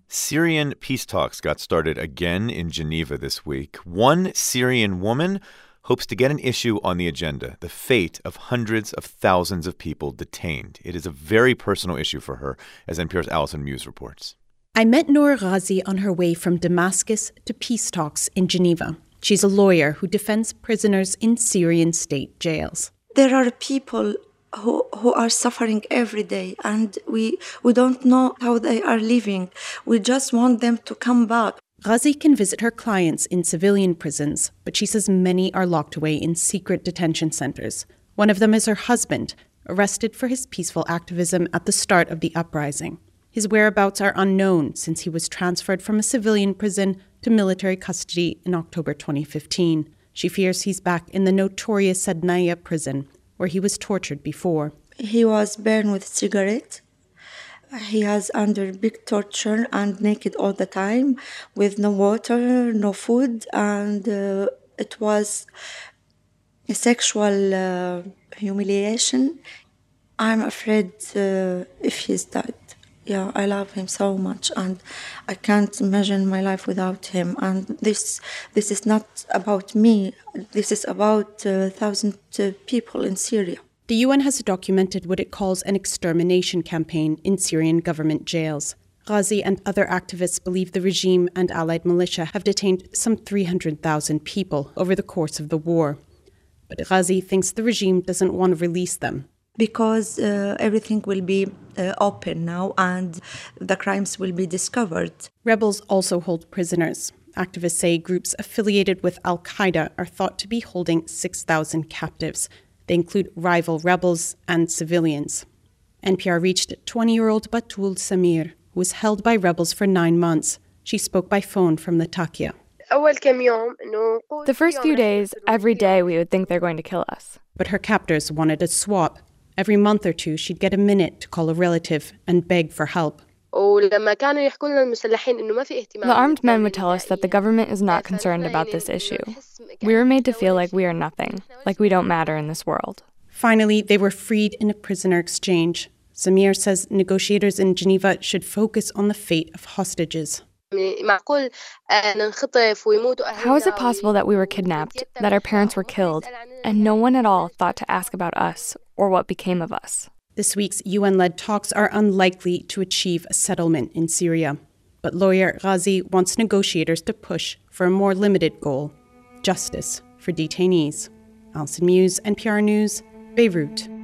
Syrian peace talks got started again in Geneva this week. One Syrian woman hopes to get an issue on the agenda, the fate of hundreds of thousands of people detained. It is a very personal issue for her, as NPR's Allison Muse reports. I met Noor Ghazi on her way from Damascus to peace talks in Geneva. She's a lawyer who defends prisoners in Syrian state jails. There are people who are suffering every day, and we don't know how they are living. We just want them to come back. Ghazi can visit her clients in civilian prisons, but she says many are locked away in secret detention centers. One of them is her husband, arrested for his peaceful activism at the start of the uprising. His whereabouts are unknown since he was transferred from a civilian prison to military custody in October 2015. She fears he's back in the notorious Sadnaya prison, where he was tortured before. He was burned with cigarette. He was under big torture and naked all the time, with no water, no food, and it was a sexual humiliation. I'm afraid if he's dead. Yeah, I love him so much, and I can't imagine my life without him. And this is not about me. This is about thousands of people in Syria. The UN has documented what it calls an extermination campaign in Syrian government jails. Ghazi and other activists believe the regime and allied militia have detained some 300,000 people over the course of the war. But Ghazi thinks the regime doesn't want to release them. Because everything will be open now and the crimes will be discovered. Rebels also hold prisoners. Activists say groups affiliated with Al-Qaeda are thought to be holding 6,000 captives. They include rival rebels and civilians. NPR reached 20-year-old Batul Samir, who was held by rebels for 9 months. She spoke by phone from Latakia. The first few days, every day we would think they're going to kill us. But her captors wanted a swap. Every month or two, she'd get a minute to call a relative and beg for help. The armed men would tell us that the government is not concerned about this issue. We were made to feel like we are nothing, like we don't matter in this world. Finally, they were freed in a prisoner exchange. Samir says negotiators in Geneva should focus on the fate of hostages. How is it possible that we were kidnapped, that our parents were killed, and no one at all thought to ask about us or what became of us? This week's UN-led talks are unlikely to achieve a settlement in Syria. But lawyer Ghazi wants negotiators to push for a more limited goal: justice for detainees. Allison Muse, NPR News, Beirut.